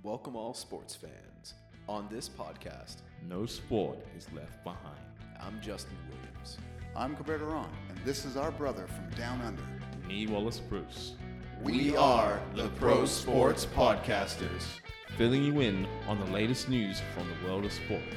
Welcome all sports fans. On this podcast, no sport is left behind. I'm Justin Williams. I'm Coberto Ron, and this is our brother from Down Under. Me, Wallace Bruce. We are the Pro Sports Podcasters, filling you in on the latest news from the world of sports.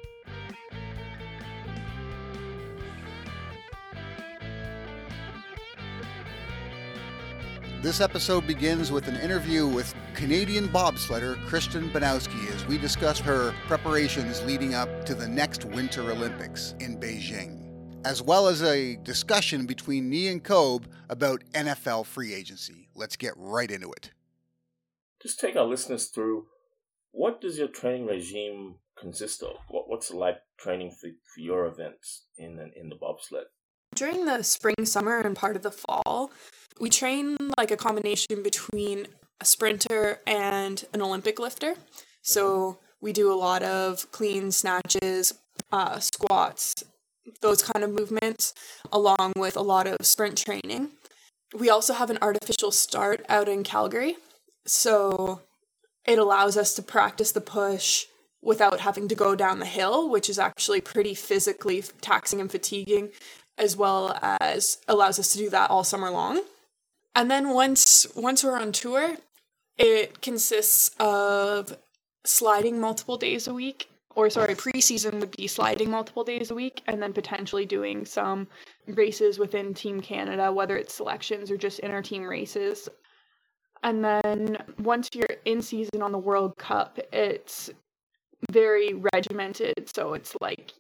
This episode begins with an interview with Canadian bobsledder Kristen Banowski as we discuss her preparations leading up to the next Winter Olympics in Beijing, as well as a discussion between me and Kobe about NFL free agency. Let's get right into it. Just take our listeners through, what does your training regime consist of? What's it like training for your events in the bobsled? During the spring, summer, and part of the fall, we train like a combination between a sprinter and an Olympic lifter. So we do a lot of clean snatches, squats, those kind of movements, along with a lot of sprint training. We also have an artificial start out in Calgary. So it allows us to practice the push without having to go down the hill, which is actually pretty physically taxing and fatiguing, as well as allows us to do that all summer long. And then once we're on tour, it consists of sliding multiple days a week, preseason would be sliding multiple days a week, and then potentially doing some races within Team Canada, whether it's selections or just inter-team races. And then once you're in season on the World Cup, it's very regimented. So it's like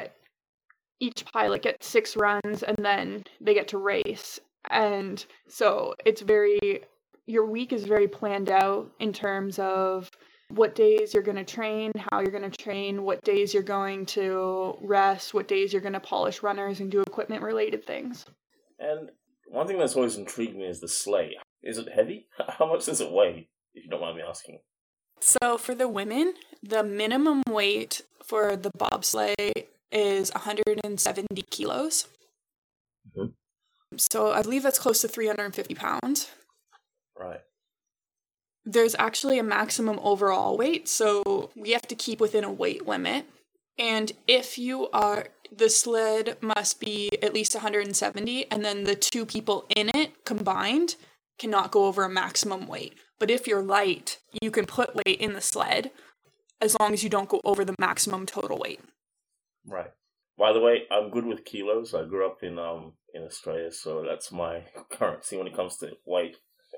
each pilot gets 6 runs and then they get to race. And so your week is very planned out in terms of what days you're going to train, how you're going to train, what days you're going to rest, what days you're going to polish runners and do equipment related things. And one thing that's always intrigued me is the sleigh. Is it heavy? How much does it weigh, if you don't mind me asking? So for the women, the minimum weight for the bobsleigh is 170 kilos. Mm-hmm. So I believe that's close to 350 pounds. Right. There's actually a maximum overall weight, so we have to keep within a weight limit. And the sled must be at least 170, and then the 2 people in it combined cannot go over a maximum weight. But if you're light, you can put weight in the sled as long as you don't go over the maximum total weight. Right. By the way, I'm good with kilos. I grew up in Australia, so that's my currency when it comes to weight.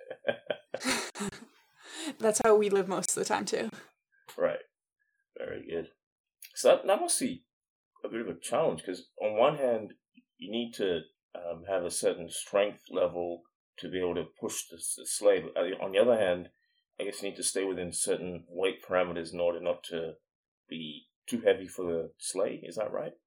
That's how we live most of the time too. Right. Very good. So that must be a bit of a challenge, because on one hand, you need to have a certain strength level to be able to push the sleigh. But on the other hand, I guess you need to stay within certain weight parameters in order not to be too heavy for the sleigh. Is that right?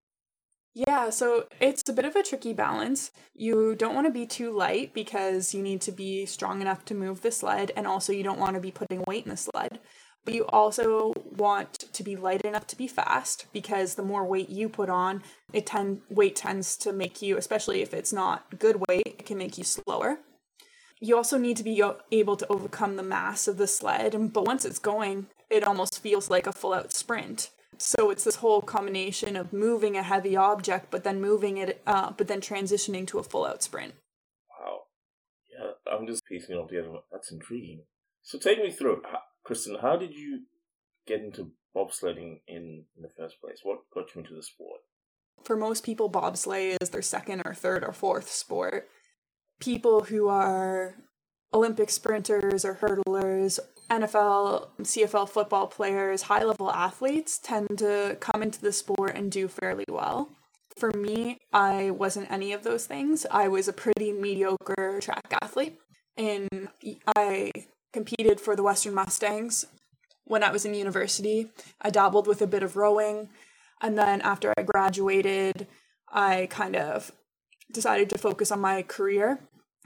Yeah, so it's a bit of a tricky balance. You don't want to be too light because you need to be strong enough to move the sled, and also you don't want to be putting weight in the sled. But you also want to be light enough to be fast, because the more weight you put on, weight tends to make you, especially if it's not good weight, it can make you slower. You also need to be able to overcome the mass of the sled, but once it's going, it almost feels like a full-out sprint. So it's this whole combination of moving a heavy object, but then moving it, but then transitioning to a full-out sprint. Wow. Yeah, I'm just piecing it all together. That's intriguing. So take me through it. Kristen, how did you get into bobsledding in the first place? What got you into the sport? For most people, bobsleigh is their second or third or fourth sport. People who are Olympic sprinters or hurdlers, NFL, CFL football players, high-level athletes tend to come into the sport and do fairly well. For me, I wasn't any of those things. I was a pretty mediocre track athlete, and I competed for the Western Mustangs when I was in university. I dabbled with a bit of rowing, and then after I graduated, I kind of decided to focus on my career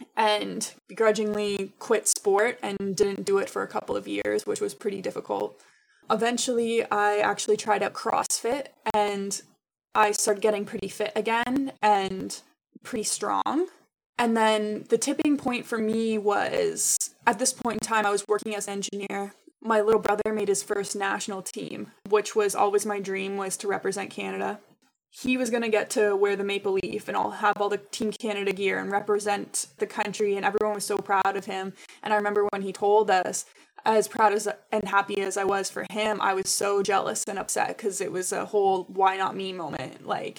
and begrudgingly quit sport and didn't do it for a couple of years, which was pretty difficult. Eventually, I actually tried out CrossFit, and I started getting pretty fit again and pretty strong. And then the tipping point for me was, at this point in time, I was working as an engineer my little brother made his first national team, which was always my dream, was to represent Canada. He was going to get to wear the maple leaf and I'll have all the Team Canada gear and represent the country, and everyone was so proud of him. And I remember when he told us, as proud as and happy as I was for him, I was so jealous and upset because it was a whole why not me moment. Like,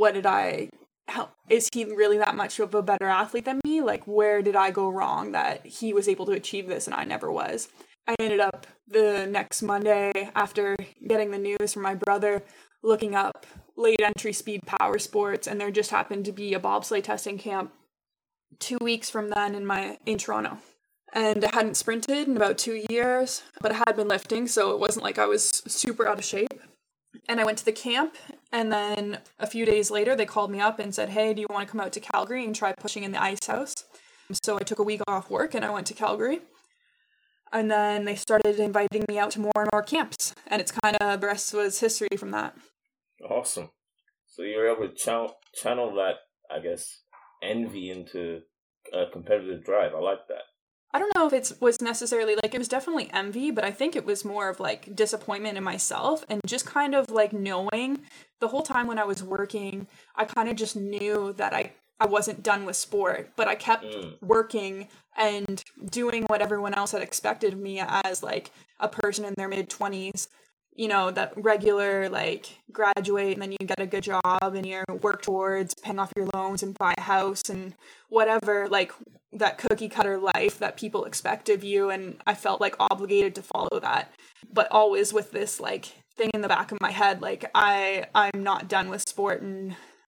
is he really that much of a better athlete than me? Like, where did I go wrong that he was able to achieve this and I never was? I ended up the next Monday, after getting the news from my brother, looking up late entry speed power sports, and there just happened to be a bobsleigh testing camp 2 weeks from then in Toronto. And I hadn't sprinted in about 2 years, but I had been lifting, so it wasn't like I was super out of shape. And I went to the camp, and then a few days later, they called me up and said, hey, do you want to come out to Calgary and try pushing in the ice house? So I took a week off work, and I went to Calgary. And then they started inviting me out to more and more camps, and it's kind of, the rest was history from that. Awesome. So you were able to channel that, I guess, envy into a competitive drive. I like that. I don't know if it was necessarily, like, it was definitely envy, but I think it was more of, like, disappointment in myself and just kind of, like, knowing the whole time when I was working, I kind of just knew that I wasn't done with sport, but I kept working and doing what everyone else had expected of me as, like, a person in their mid-20s. You know, that regular, like, graduate and then you get a good job and you work towards paying off your loans and buy a house and whatever, like, that cookie cutter life that people expect of you. And I felt, like, obligated to follow that, but always with this, like, thing in the back of my head, like, I'm not done with sport. And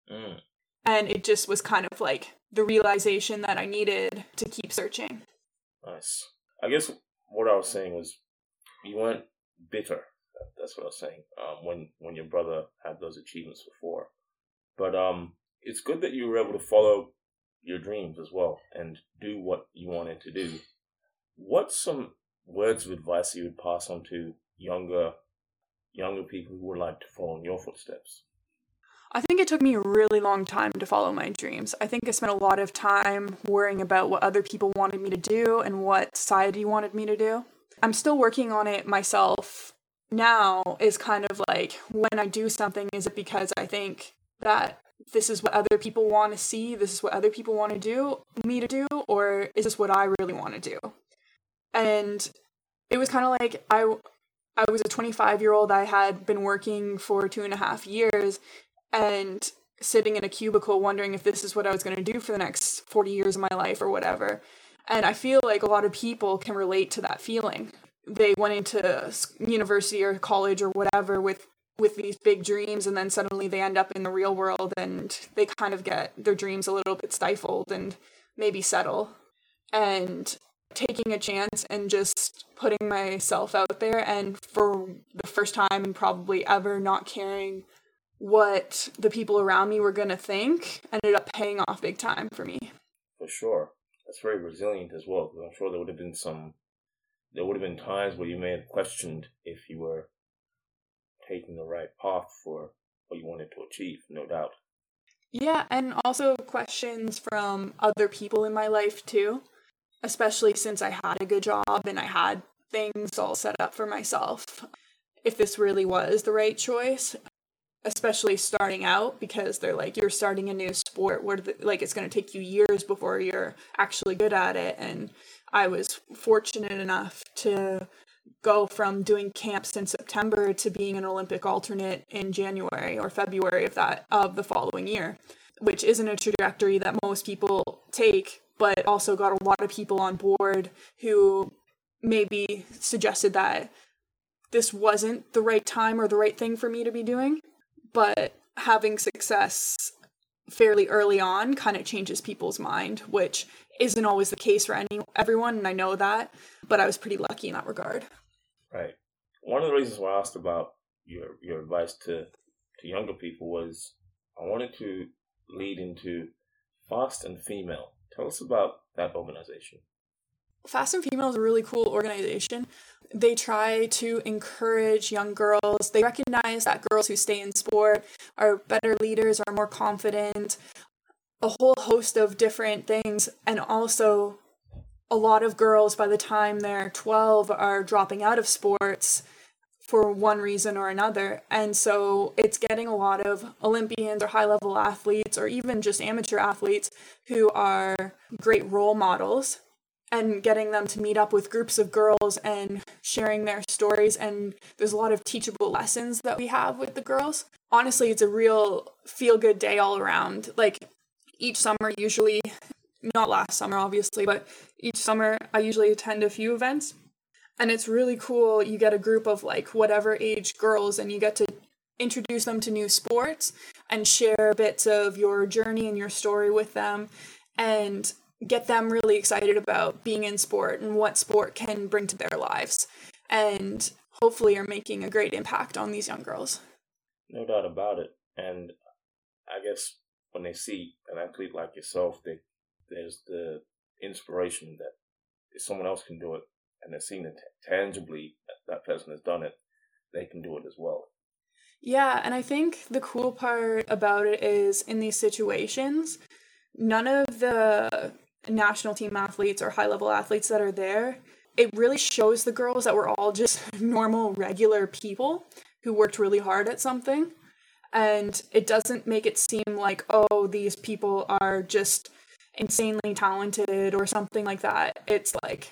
it just was kind of, like, the realization that I needed to keep searching. Nice. I guess what I was saying was you weren't bitter. That's what I was saying. When your brother had those achievements before, but it's good that you were able to follow your dreams as well and do what you wanted to do. What's some words of advice you would pass on to younger people who would like to follow in your footsteps? I think it took me a really long time to follow my dreams. I think I spent a lot of time worrying about what other people wanted me to do and what society wanted me to do. I'm still working on it myself. Now is kind of like, when I do something, is it because I think that this is what other people want to see, this is what other people want to do, me to do, or is this what I really want to do? And it was kind of like, I was a 25-year-old, I had been working for 2.5 years and sitting in a cubicle wondering if this is what I was going to do for the next 40 years of my life or whatever. And I feel like a lot of people can relate to that feeling. They went into university or college or whatever with these big dreams, and then suddenly they end up in the real world and they kind of get their dreams a little bit stifled and maybe settle. And taking a chance and just putting myself out there, and for the first time and probably ever not caring what the people around me were going to think, ended up paying off big time for me. For sure. That's very resilient as well, because I'm sure there would have been times where you may have questioned if you were taking the right path for what you wanted to achieve, no doubt. Yeah, and also questions from other people in my life too, especially since I had a good job and I had things all set up for myself. If this really was the right choice, especially starting out, because they're like, you're starting a new sport, it's going to take you years before you're actually good at it. And I was fortunate enough to go from doing camps in September to being an Olympic alternate in January or February of the following year, which isn't a trajectory that most people take, but also got a lot of people on board who maybe suggested that this wasn't the right time or the right thing for me to be doing. But having success fairly early on kind of changes people's mind, which isn't always the case for everyone, and I know that, but I was pretty lucky in that regard. Right. One of the reasons why I asked about your advice to younger people was I wanted to lead into Fast and Female. Tell us about that organization. Fast and Female is a really cool organization. They try to encourage young girls. They recognize that girls who stay in sport are better leaders, are more confident, a whole host of different things. And also, a lot of girls by the time they're 12 are dropping out of sports for one reason or another. And so it's getting a lot of Olympians or high-level athletes or even just amateur athletes who are great role models and getting them to meet up with groups of girls and sharing their stories. And there's a lot of teachable lessons that we have with the girls. Honestly, it's a real feel-good day all around. Like each summer, usually, not last summer obviously, but each summer I usually attend a few events. And it's really cool. You get a group of like whatever age girls and you get to introduce them to new sports and share bits of your journey and your story with them and get them really excited about being in sport and what sport can bring to their lives. And hopefully are making a great impact on these young girls. No doubt about it. And I guess when they see an athlete like yourself, there's the inspiration that if someone else can do it, and they're seeing it tangibly that person has done it, they can do it as well. Yeah, and I think the cool part about it is in these situations, none of the national team athletes or high-level athletes that are there, it really shows the girls that we're all just normal, regular people who worked really hard at something. And it doesn't make it seem like, oh, these people are just insanely talented or something like that. It's like,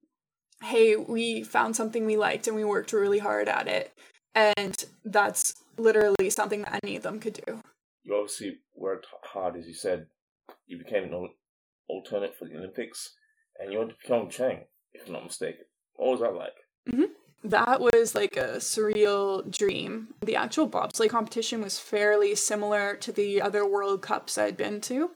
hey, we found something we liked and we worked really hard at it. And that's literally something that any of them could do. You obviously worked hard, as you said. You became an alternate for the Olympics, and you went to Pyeongchang, if I'm not mistaken. What was that like? Mm-hmm. That was like a surreal dream. The actual bobsleigh competition was fairly similar to the other World Cups I'd been to.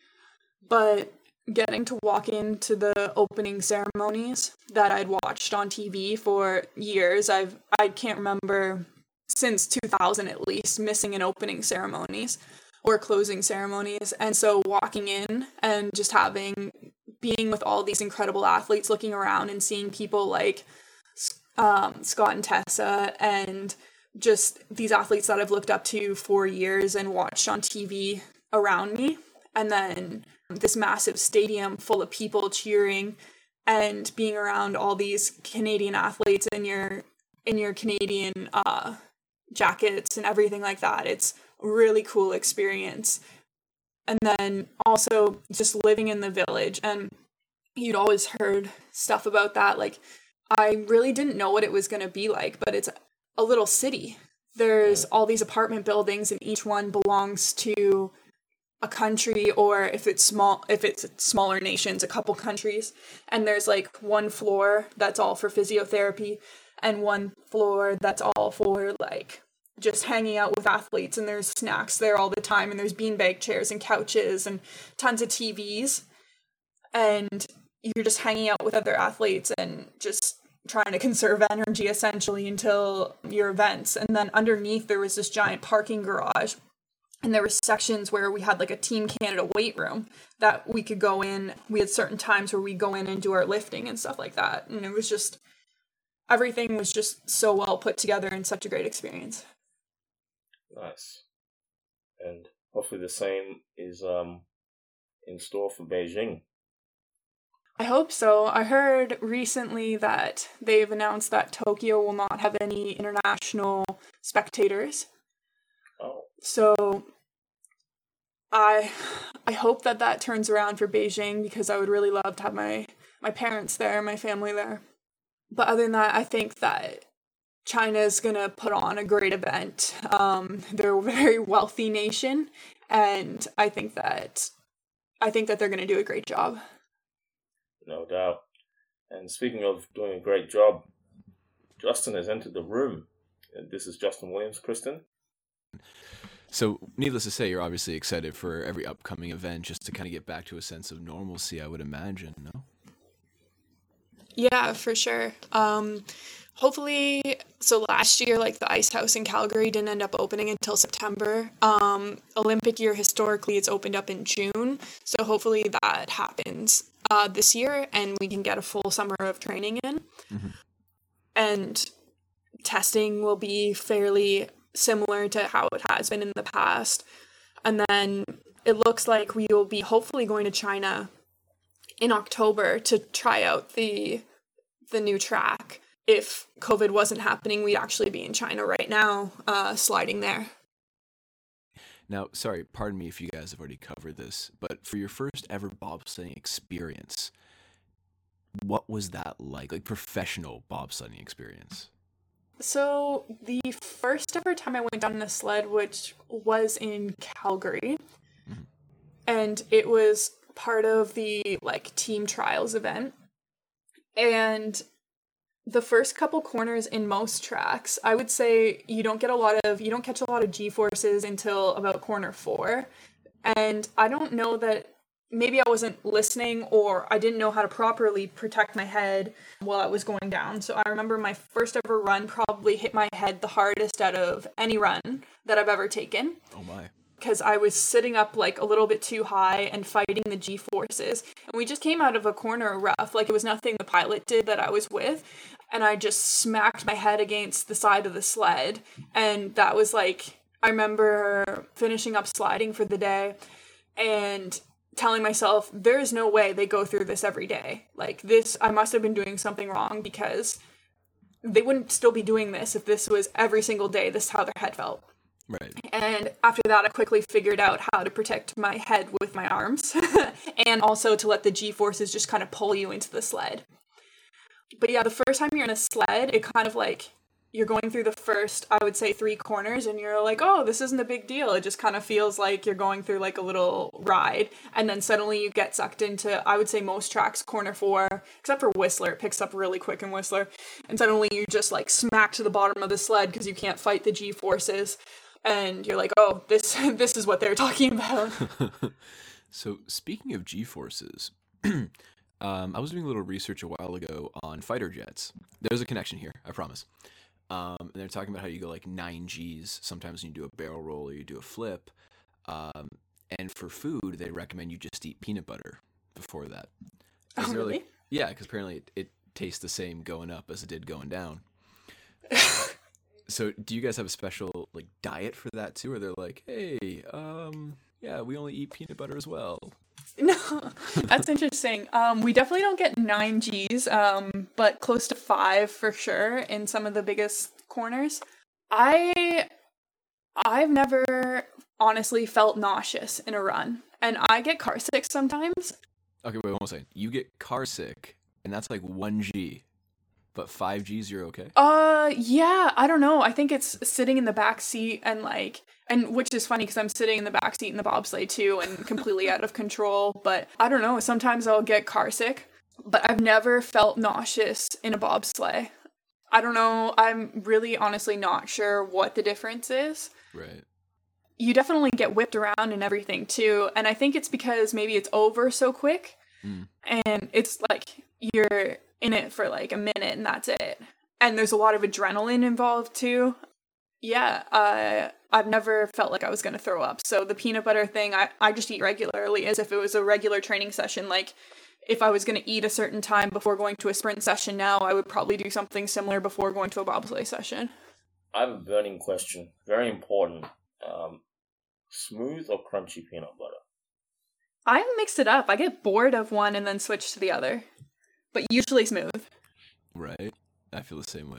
But getting to walk into the opening ceremonies that I'd watched on TV for years, I can't remember since 2000 at least missing an opening ceremonies or closing ceremonies. And so walking in and just being with all these incredible athletes, looking around and seeing people like Scott and Tessa and just these athletes that I've looked up to for years and watched on TV around me. And then this massive stadium full of people cheering and being around all these Canadian athletes in your Canadian jackets and everything like that. It's a really cool experience. And then also just living in the village, and you'd always heard stuff about that. Like, I really didn't know what it was going to be like, but it's a little city. There's all these apartment buildings and each one belongs to a country, or if it's smaller nations, a couple countries. And there's like one floor that's all for physiotherapy and one floor that's all for like just hanging out with athletes, and there's snacks there all the time, and there's beanbag chairs and couches and tons of TVs, and you're just hanging out with other athletes and just trying to conserve energy essentially until your events. And then underneath there was this giant parking garage, and there were sections where we had like a Team Canada weight room that we could go in. We had certain times where we'd go in and do our lifting and stuff like that. And it was just, everything was just so well put together and such a great experience. Nice. And hopefully the same is in store for Beijing. I hope so. I heard recently that they've announced that Tokyo will not have any international spectators. Oh. So I hope that turns around for Beijing, because I would really love to have my parents there, my family there. But other than that, I think that China's going to put on a great event. They're a very wealthy nation, and I think that they're going to do a great job. No doubt. And speaking of doing a great job, Justin has entered the room. And this is Justin Williams, Kristen. So, needless to say, you're obviously excited for every upcoming event just to kind of get back to a sense of normalcy, I would imagine, no? Yeah, for sure. Hopefully, so last year, like the Ice House in Calgary didn't end up opening until September. Olympic year, historically, it's opened up in June. So hopefully that happens this year, and we can get a full summer of training in. Mm-hmm. And testing will be fairly similar to how it has been in the past. And then it looks like we will be hopefully going to China in October to try out the new track. If COVID wasn't happening, we'd actually be in China right now, sliding there. Now, sorry, pardon me if you guys have already covered this, but for your first ever bobsledding experience, what was that like? Like professional bobsledding experience? So the first ever time I went down a sled, which was in Calgary, and it was part of the like team trials event. And the first couple corners in most tracks, I would say you don't catch a lot of G-forces until about corner 4. And I don't know that maybe I wasn't listening or I didn't know how to properly protect my head while I was going down. So I remember my first ever run probably hit my head the hardest out of any run that I've ever taken. Oh my. Because I was sitting up like a little bit too high and fighting the G-forces. And we just came out of a corner rough. Like it was nothing the pilot did that I was with. And I just smacked my head against the side of the sled. And that was like, I remember finishing up sliding for the day and telling myself, there is no way they go through this every day. Like this, I must have been doing something wrong because they wouldn't still be doing this if this was every single day. This is how their head felt. Right. And after that, I quickly figured out how to protect my head with my arms and also to let the G-forces just kind of pull you into the sled. But yeah, the first time you're in a sled, it kind of like you're going through the first, I would say, 3 corners and you're like, oh, this isn't a big deal. It just kind of feels like you're going through like a little ride. And then suddenly you get sucked into, I would say most tracks, corner 4, except for Whistler. It picks up really quick in Whistler. And suddenly you just like smack to the bottom of the sled because you can't fight the G-forces. And you're like, oh, this is what they're talking about. So speaking of G-forces, I was doing a little research a while ago on fighter jets. There's a connection here, I promise. And they're talking about how you go like 9 Gs sometimes when you do a barrel roll or you do a flip. And for food, they recommend you just eat peanut butter before that. Oh, really? Like, yeah, because apparently it tastes the same going up as it did going down. So do you guys have a special like diet for that too? Or they're like, hey, yeah, we only eat peanut butter as well. No, that's interesting. We definitely don't get 9 Gs, but close to 5 for sure in some of the biggest corners. I've never honestly felt nauseous in a run, and I get car sick sometimes. Okay, wait, one second. You get car sick, and that's like 1 G. But 5 Gs, you're okay? Yeah, I don't know. I think it's sitting in the back seat and which is funny because I'm sitting in the back seat in the bobsleigh too and completely out of control. But I don't know. Sometimes I'll get car sick, but I've never felt nauseous in a bobsleigh. I don't know. I'm really honestly not sure what the difference is. Right. You definitely get whipped around and everything too. And I think it's because maybe it's over so quick and it's like you're in it for like a minute and that's it. And there's a lot of adrenaline involved too. Yeah, I've never felt like I was going to throw up. So the peanut butter thing, I just eat regularly as if it was a regular training session. Like if I was going to eat a certain time before going to a sprint session now, I would probably do something similar before going to a bobsleigh session. I have a burning question. Very important. Smooth or crunchy peanut butter? I mixed it up. I get bored of one and then switch to the other. But usually smooth. Right. I feel the same way.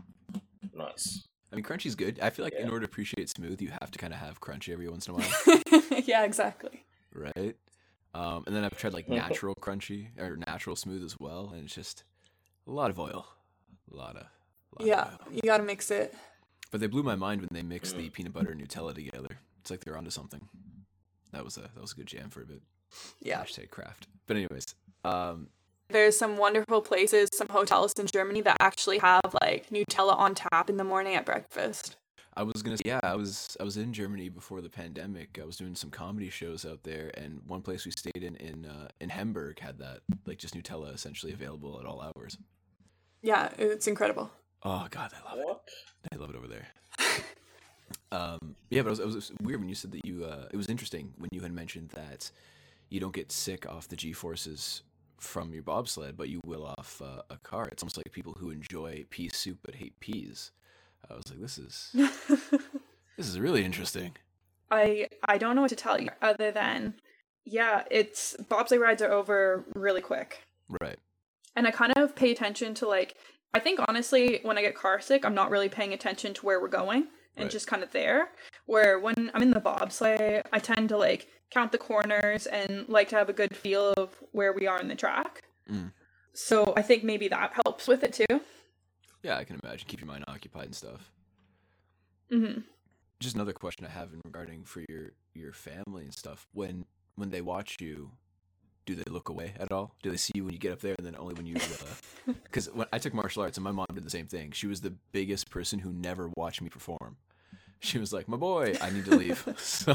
Nice. I mean, crunchy's good. I feel like in order to appreciate smooth, you have to kind of have crunchy every once in a while. Yeah, exactly. Right. And then I've tried like natural crunchy or natural smooth as well, and it's just a lot of oil. A lot of oil. You gotta mix it. But they blew my mind when they mixed the peanut butter and Nutella together. It's like they're onto something. That was a good jam for a bit. Yeah. Hashtag craft. But anyways, there's some wonderful places, some hotels in Germany that actually have like Nutella on tap in the morning at breakfast. I was gonna say, yeah, I was in Germany before the pandemic. I was doing some comedy shows out there, and one place we stayed in Hamburg had that, like just Nutella essentially available at all hours. Yeah, it's incredible. Oh God, I love it. I love it over there. Yeah, but it was weird when you said that you. It was interesting when you had mentioned that you don't get sick off the G-forces from your bobsled, but you will off a car. It's almost like people who enjoy pea soup but hate peas. I was like, this is really interesting. I don't know what to tell you other than yeah, it's bobsleigh rides are over really quick. Right. And I kind of pay attention to like, I think honestly, when I get car sick, I'm not really paying attention to where we're going and Right. just kind of there. Where when I'm in the bobsleigh, I tend to like count the corners and like to have a good feel of where we are in the track. Mm. So I think maybe that helps with it too. Yeah, I can imagine. Keep your mind occupied and stuff. Mm-hmm. Just another question I have in regarding for your family and stuff. When they watch you, do they look away at all? Do they see you when you get up there, and then only when you? Because when I took martial arts, and my mom did the same thing. She was the biggest person who never watched me perform. She was like, "My boy, I need to leave." So.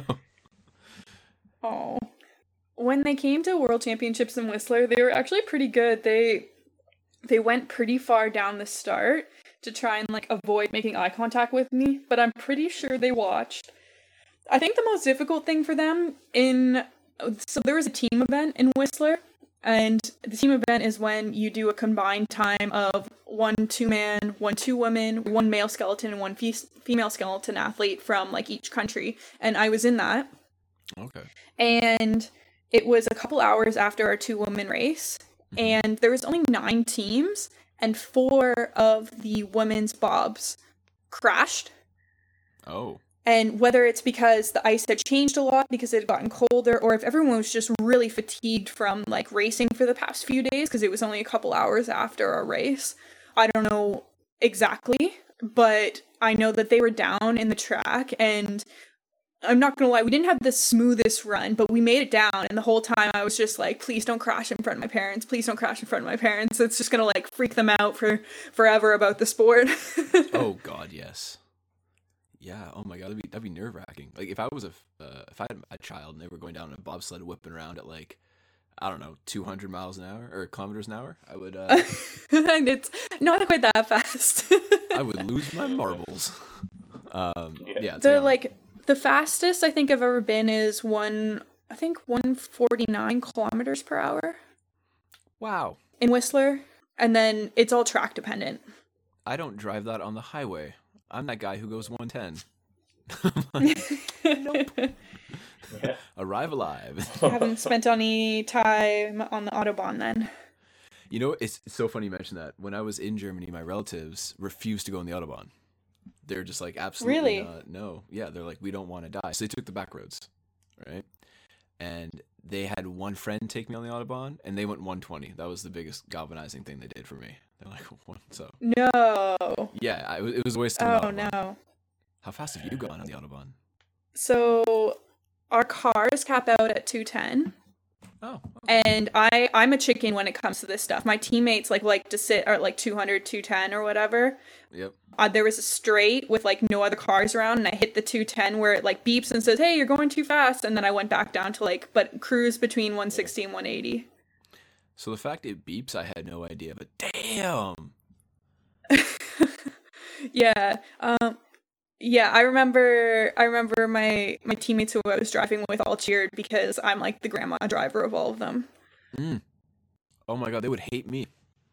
Oh. When they came to World Championships in Whistler, they were actually pretty good. They went pretty far down the start to try and like avoid making eye contact with me, but I'm pretty sure they watched. I think the most difficult thing for them so there was a team event in Whistler, and the team event is when you do a combined time of 1 2-man, 1 2-woman, 1 male skeleton, and 1 female skeleton athlete from like each country, and I was in that. Okay. And it was a couple hours after our 2-woman race, and there was only 9 teams, and 4 of the women's bobs crashed. Oh. And whether it's because the ice had changed a lot because it had gotten colder, or if everyone was just really fatigued from like racing for the past few days because it was only a couple hours after our race, I don't know exactly, but I know that they were down in the track, and I'm not gonna lie, we didn't have the smoothest run, but we made it down, and the whole time I was just like, please don't crash in front of my parents, please don't crash in front of my parents. It's just gonna like freak them out for forever about the sport. Oh God, yes. Yeah. Oh my God, that'd be nerve wracking. Like if I had a child and they were going down in a bobsled whipping around at like, I don't know, 200 miles an hour or kilometers an hour, I would. And it's not quite that fast. I would lose my marbles. Yeah. They're like, the fastest I think I've ever been is 149 kilometers per hour. Wow. In Whistler, and then it's all track dependent. I don't drive that on the highway. I'm that guy who goes 110. Nope. Arrive alive. Haven't spent any time on the Autobahn then. You know, it's so funny you mention that. When I was in Germany, my relatives refused to go on the Autobahn. They're just like, absolutely Really? not. No. Yeah, they're like, we don't want to die. So they took the back roads, right? And they had one friend take me on the Autobahn, and they went 120. That was the biggest galvanizing thing they did for me. They're like, what? So. No. Yeah, it was a waste of Oh, Autobahn. no. How fast have you gone on the Autobahn? So our cars cap out at 210. Oh. And I'm a chicken when it comes to this stuff. My teammates like to sit at like 200, 210 or whatever. Yep. There was a straight with like no other cars around, and I hit the 210 where it like beeps and says, hey, you're going too fast. And then I went back down to like, but cruise between 160 and 180. So the fact it beeps, I had no idea, but damn. Yeah. Yeah, I remember my teammates who I was driving with all cheered because I'm like the grandma driver of all of them. Mm. Oh my God, they would hate me.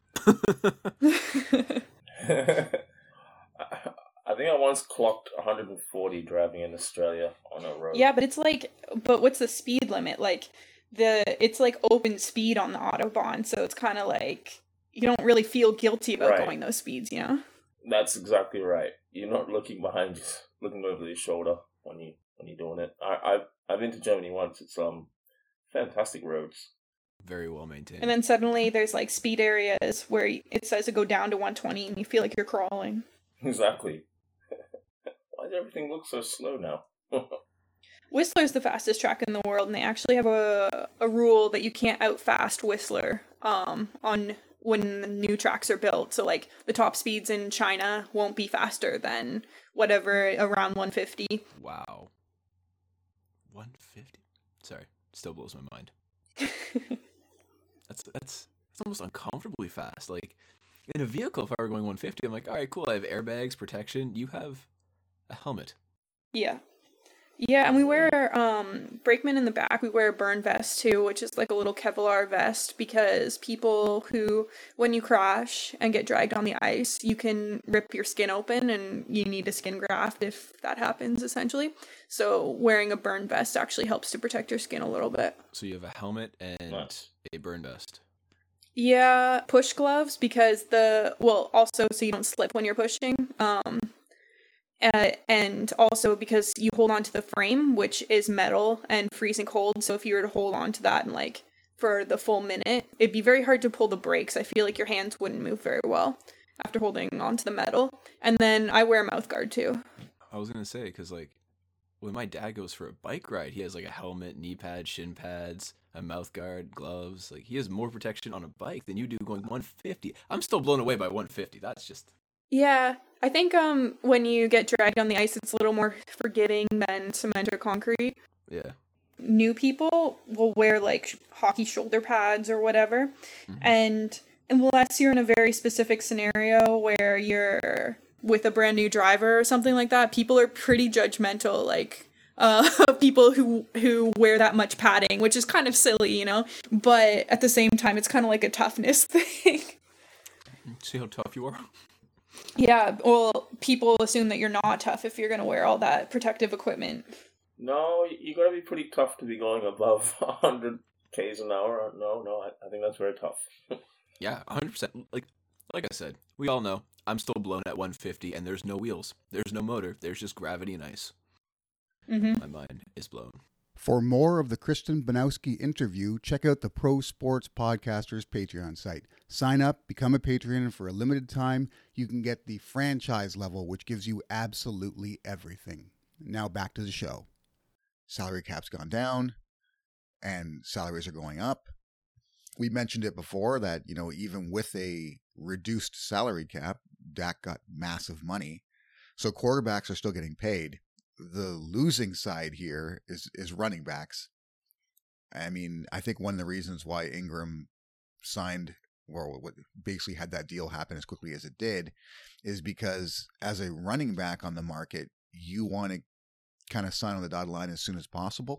I think I once clocked 140 driving in Australia on a road. Yeah, but what's the speed limit? Like it's like open speed on the Autobahn, so it's kind of like you don't really feel guilty about going those speeds, you know? That's exactly right. You're not looking behind you, looking over your shoulder when you're doing it. I've been to Germany once. It's fantastic roads. Very well maintained. And then suddenly there's like speed areas where it says to go down to 120 and you feel like you're crawling. Exactly. Why does everything look so slow now? Whistler's the fastest track in the world, and they actually have a rule that you can't outfast Whistler on when the new tracks are built. So like the top speeds in China won't be faster than whatever around 150. Wow. 150? Sorry, still blows my mind. That's almost uncomfortably fast. Like in a vehicle, if I were going 150, I'm like, all right, cool. I have airbags, protection. You have a helmet. Yeah. Yeah, and we wear brakeman in the back. We wear a burn vest too, which is like a little Kevlar vest, because people who, when you crash and get dragged on the ice, you can rip your skin open and you need a skin graft if that happens, essentially. So wearing a burn vest actually helps to protect your skin a little bit. So you have a helmet and Nice. a burn vest. Yeah, push gloves, because also so you don't slip when you're pushing. And also because you hold on to the frame, which is metal and freezing cold. So if you were to hold on to that and like for the full minute, it'd be very hard to pull the brakes. I feel like your hands wouldn't move very well after holding onto the metal. And then I wear a mouth guard too. I was gonna say, because like when my dad goes for a bike ride, he has like a helmet, knee pads, shin pads, a mouth guard, gloves. Like he has more protection on a bike than you do going 150. I'm still blown away by 150. That's just Yeah, I think when you get dragged on the ice, it's a little more forgiving than cement or concrete. yeah. New people will wear like hockey shoulder pads or whatever, and unless you're in a very specific scenario where you're with a brand new driver or something like that, people are pretty judgmental, like people who wear that much padding, which is kind of silly, you know, but at the same time it's kind of like a toughness thing. See how tough you are? Yeah, well, people assume that you're not tough if you're going to wear all that protective equipment. No, you gotta be pretty tough to be going above 100 k's an hour. No, I think that's very tough. Yeah, 100%. Like I said, we all know I'm still blown at 150, and there's no wheels, there's no motor, there's just gravity and ice. My mind is blown. For more of the Kristen Banowski interview, check out the Pro Sports Podcasters Patreon site. Sign up, become a Patreon, and for a limited time, you can get the franchise level, which gives you absolutely everything. Now back to the show. Salary cap's gone down, and salaries are going up. We mentioned it before that, you know, even with a reduced salary cap, Dak got massive money. So quarterbacks are still getting paid. The losing side here is running backs. I mean, I think one of the reasons why Ingram signed, or basically had that deal happen as quickly as it did, is because as a running back on the market, you want to kind of sign on the dotted line as soon as possible,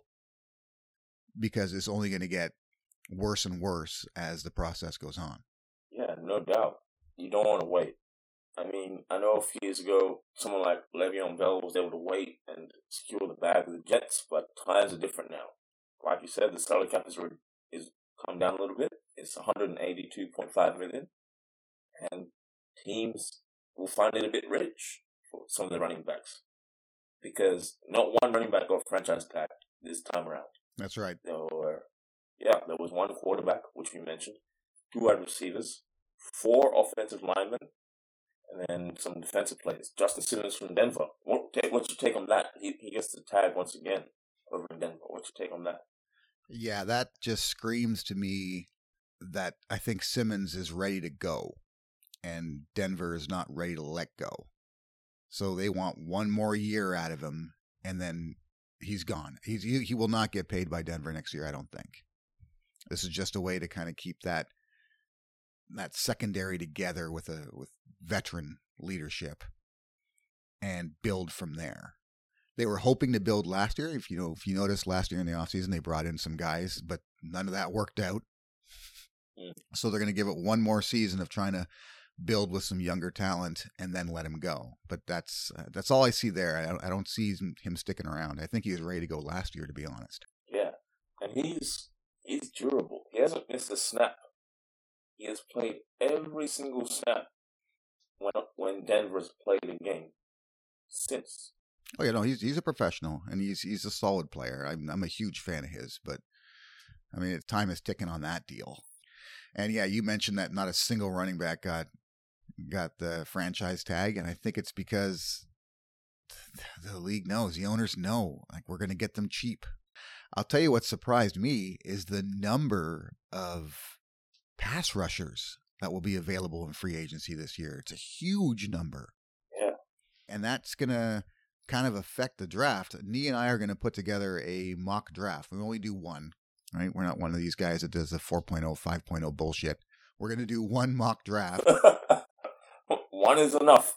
because it's only going to get worse and worse as the process goes on. Yeah, no doubt. You don't want to wait. I mean, I know a few years ago, someone like Le'Veon Bell was able to wait and secure the bag with the Jets, but times are different now. Like you said, the salary cap is come down a little bit. It's $182.5 million, and teams will find it a bit rich for some of the running backs, because not one running back got franchise tag this time around. That's right. There was one quarterback, which we mentioned, 2 wide receivers, 4 offensive linemen, and then some defensive players. Justin Simmons from Denver. What's your take on that? He gets the tag once again over in Denver. What's your take on that? Yeah, that just screams to me that I think Simmons is ready to go, and Denver is not ready to let go. So they want one more year out of him, and then he's gone. He will not get paid by Denver next year, I don't think. This is just a way to kind of keep that secondary together with veteran leadership and build from there. They were hoping to build last year. If you noticed last year in the offseason, they brought in some guys, but none of that worked out. So they're going to give it one more season of trying to build with some younger talent and then let him go. But that's all I see there. I don't see him sticking around. I think he was ready to go last year, to be honest. Yeah, and he's durable. He hasn't missed a snap. He has played every single snap when Denver's played a game since. Oh yeah, no, he's a professional, and he's a solid player. I'm a huge fan of his, but I mean, time is ticking on that deal. And yeah, you mentioned that not a single running back got the franchise tag, and I think it's because the league knows, the owners know, like, we're going to get them cheap. I'll tell you what surprised me is the number of pass rushers that will be available in free agency this year. It's a huge number. Yeah. And that's going to kind of affect the draft. Nee and I are going to put together a mock draft. We only do one, right? We're not one of these guys that does the 4.0, 5.0 bullshit. We're going to do one mock draft. One is enough.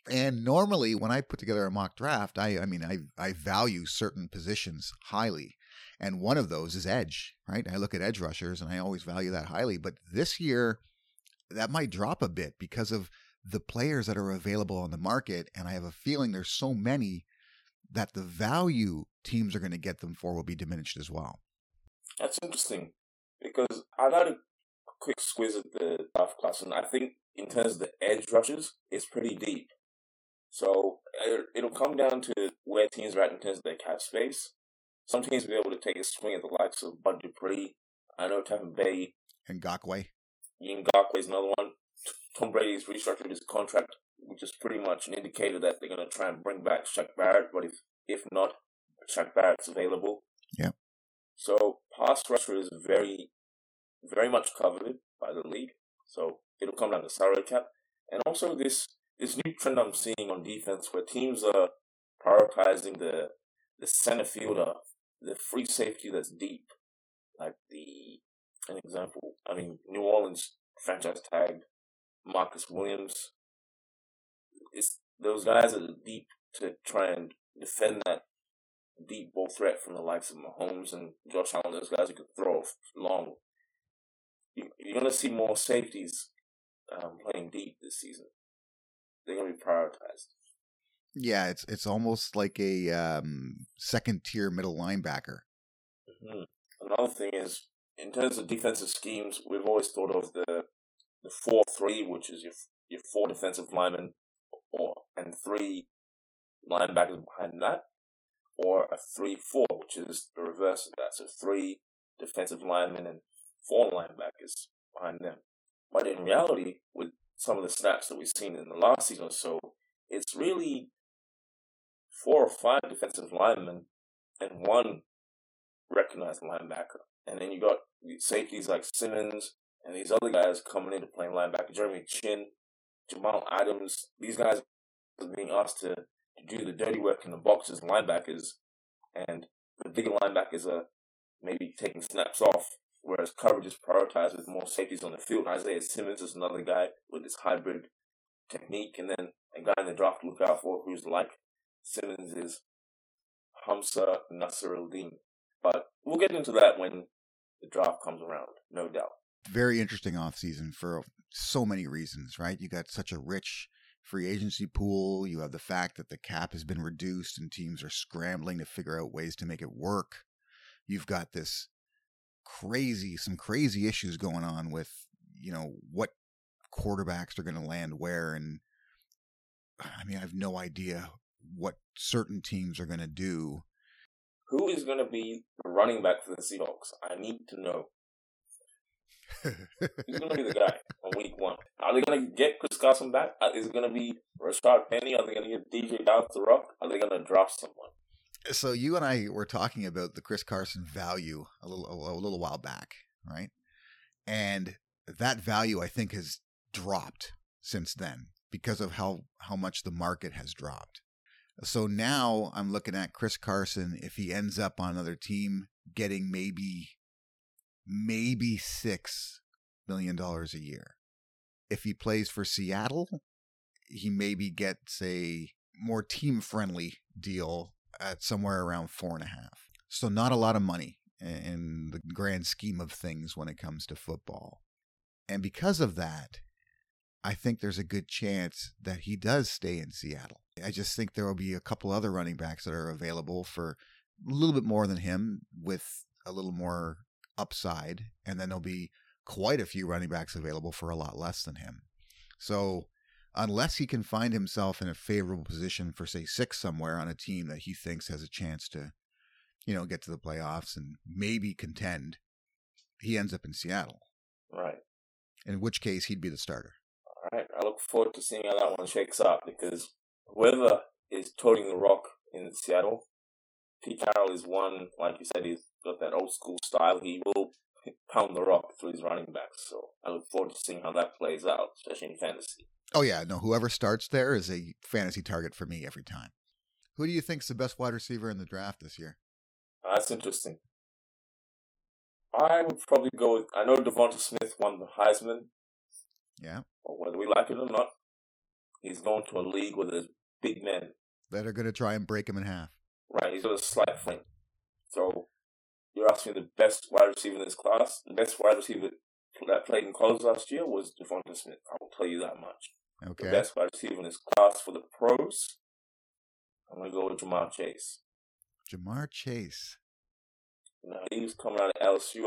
And normally when I put together a mock draft, I value certain positions highly. And one of those is edge, right? I look at edge rushers and I always value that highly. But this year, that might drop a bit because of the players that are available on the market. And I have a feeling there's so many that the value teams are going to get them for will be diminished as well. That's interesting because I got a quick squiz at the draft class, and I think in terms of the edge rushers, it's pretty deep. So it'll come down to where teams are at in terms of their cap space. Some teams will be able to take a swing at the likes of Bud Dupree. I know Tampa Bay. Ngakoue. Ngakoue is another one. Tom Brady's restructured his contract, which is pretty much an indicator that they're going to try and bring back Shaq Barrett. But if not, Shaq Barrett's available. Yeah. So pass rusher is very, very much coveted by the league. So it'll come down to salary cap. And also this new trend I'm seeing on defense where teams are prioritizing the center fielder, the free safety that's deep. Like an example, New Orleans franchise tagged Marcus Williams. It's those guys that are deep to try and defend that deep ball threat from the likes of Mahomes and Josh Allen, those guys who can throw long. You're going to see more safeties playing deep this season. They're going to be prioritized. Yeah, it's almost like a second-tier middle linebacker. Mm-hmm. Another thing is, in terms of defensive schemes, we've always thought of the 4-3, which is your 4 defensive linemen and 3 linebackers behind that, or a 3-4, which is the reverse of that. So 3 defensive linemen and 4 linebackers behind them. But in reality, with some of the snaps that we've seen in the last season or so, it's really 4 or 5 defensive linemen and 1 recognized linebacker. And then you got safeties like Simmons and these other guys coming into playing linebacker. Jeremy Chin, Jamal Adams. These guys are being asked to do the dirty work in the box as linebackers. And the bigger linebackers are maybe taking snaps off, whereas coverage is prioritized with more safeties on the field. Isaiah Simmons is another guy with this hybrid technique. And then a guy in the draft to look out for who's like Simmons is Hamza Nasser al-Din. But we'll get into that when the draft comes around, no doubt. Very interesting offseason for so many reasons, right? You got such a rich free agency pool. You have the fact that the cap has been reduced and teams are scrambling to figure out ways to make it work. You've got some crazy issues going on with, what quarterbacks are going to land where. And I have no idea what certain teams are going to do. Who is going to be the running back for the Seahawks? I need to know. Who's going to be the guy on week 1? Are they going to get Chris Carson back? Is it going to be Rashard Penny? Are they going to get DJ Dallas the Rock? Are they going to draft someone? So you and I were talking about the Chris Carson value a little while back, right? And that value, I think, has dropped since then because of how much the market has dropped. So now I'm looking at Chris Carson, if he ends up on another team, getting maybe $6 million a year. If he plays for Seattle, he maybe gets a more team-friendly deal at somewhere around 4.5. So not a lot of money in the grand scheme of things when it comes to football. And because of that, I think there's a good chance that he does stay in Seattle. I just think there will be a couple other running backs that are available for a little bit more than him with a little more upside. And then there'll be quite a few running backs available for a lot less than him. So unless he can find himself in a favorable position for, say, 6 somewhere on a team that he thinks has a chance to, get to the playoffs and maybe contend, he ends up in Seattle. Right. In which case he'd be the starter. All right. I look forward to seeing how that one shakes out because whoever is toting the rock in Seattle, Pete Carroll is one, like you said, he's got that old school style. He will pound the rock through his running backs. So I look forward to seeing how that plays out, especially in fantasy. Oh, yeah. No, whoever starts there is a fantasy target for me every time. Who do you think's the best wide receiver in the draft this year? That's interesting. I would probably go with, I know Devonta Smith won the Heisman. Yeah. Or whether we like it or not. he's going to a league where there's big men. That are going to try and break him in half. Right, he's got a slight frame. So you're asking me the best wide receiver in this class? The best wide receiver that played in college last year was Devonta Smith. I will tell you that much. Okay. The best wide receiver in this class for the pros, I'm going to go with Jamar Chase. Jamar Chase. Now, he's coming out of LSU.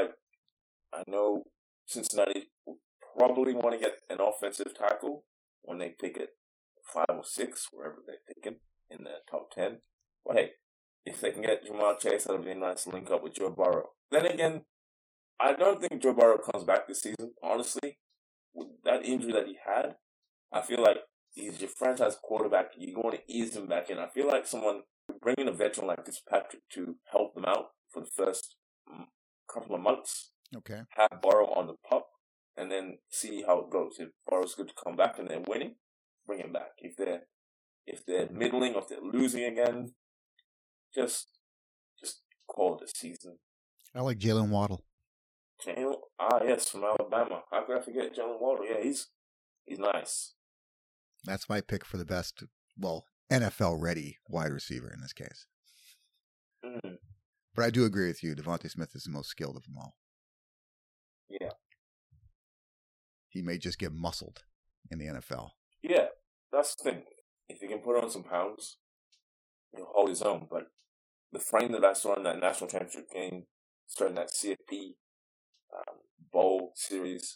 I know Cincinnati will probably want to get an offensive tackle when they pick it 5 or 6, wherever they pick him in the top 10. But hey, if they can get Jamar Chase, that'll be a nice link up with Joe Burrow. Then again, I don't think Joe Burrow comes back this season, honestly. With that injury that he had, I feel like he's your franchise quarterback. You want to ease him back in. I feel like bringing a veteran like Fitzpatrick to help them out for the first couple of months. Okay. Have Burrow on the pup, and then see how it goes. If Burrow's good to come back and they're winning, bring him back. If they're middling or if they're losing again, just call it a season. I like Jalen Waddle. Yes, from Alabama. How could I forget Jalen Waddle? Yeah, he's nice. That's my pick for the best, NFL-ready wide receiver in this case. Mm. But I do agree with you. Devonta Smith is the most skilled of them all. Yeah. He may just get muscled in the NFL. Yeah, that's the thing. If he can put on some pounds, he'll hold his own. But the frame that I saw in that national championship game, starting that CFP bowl series,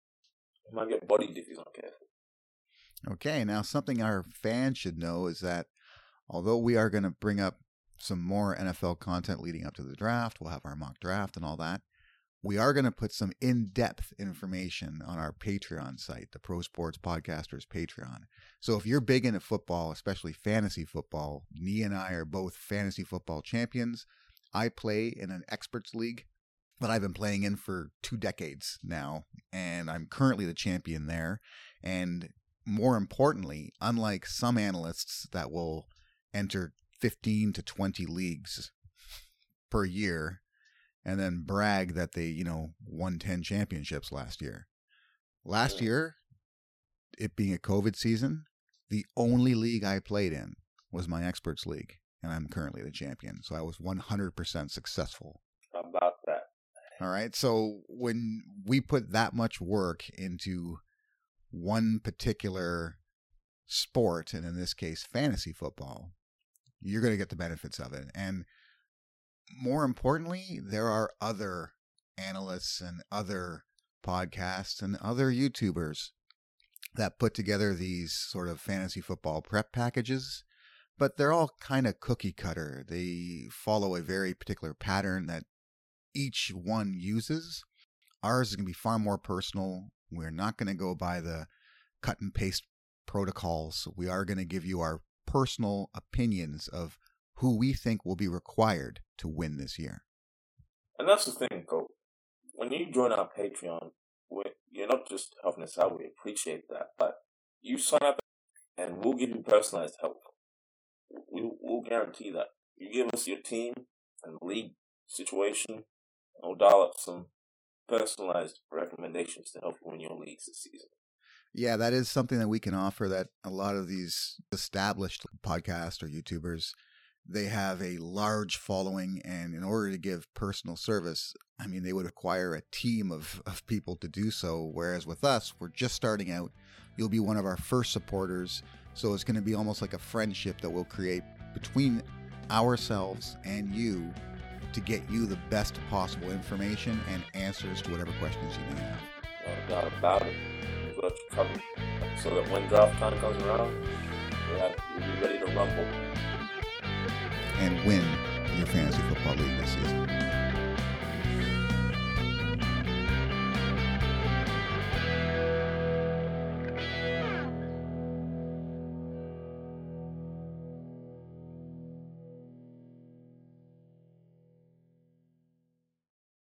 he might get bodied if he's not careful. Okay, now something our fans should know is that although we are going to bring up some more NFL content leading up to the draft, we'll have our mock draft and all that, we are going to put some in-depth information on our Patreon site, the Pro Sports Podcasters Patreon. So if you're big into football, especially fantasy football, Nee and I are both fantasy football champions. I play in an experts league that I've been playing in for 2 decades now, and I'm currently the champion there. And more importantly, unlike some analysts that will enter 15 to 20 leagues per year and then brag that they, won 10 championships last year. Last year, it being a COVID season, the only league I played in was my experts league, and I'm currently the champion. So I was 100% successful. How about that? All right. So when we put that much work into one particular sport, and in this case, fantasy football, you're going to get the benefits of it. And more importantly, there are other analysts and other podcasts and other YouTubers that put together these sort of fantasy football prep packages, but they're all kind of cookie cutter. They follow a very particular pattern that each one uses. Ours is going to be far more personal. We're not going to go by the cut and paste protocols. We are going to give you our personal opinions of who we think will be required to win this year. And that's the thing, Cole. When you join our Patreon, you're not just helping us out. We appreciate that. But you sign up and we'll give you personalized help. We'll guarantee that. You give us your team and league situation, and we'll dial up some personalized recommendations to help you win your leagues this season. Yeah, that is something that we can offer that a lot of these established podcasts or YouTubers, they have a large following, and in order to give personal service, they would acquire a team of people to do so, whereas with us, we're just starting out. You'll be one of our first supporters, so it's going to be almost like a friendship that we'll create between ourselves and you to get you the best possible information and answers to whatever questions you may have. No doubt about it. We've got you covered. So that when draft time comes around, you'll be ready to rumble and win your fantasy football league this season.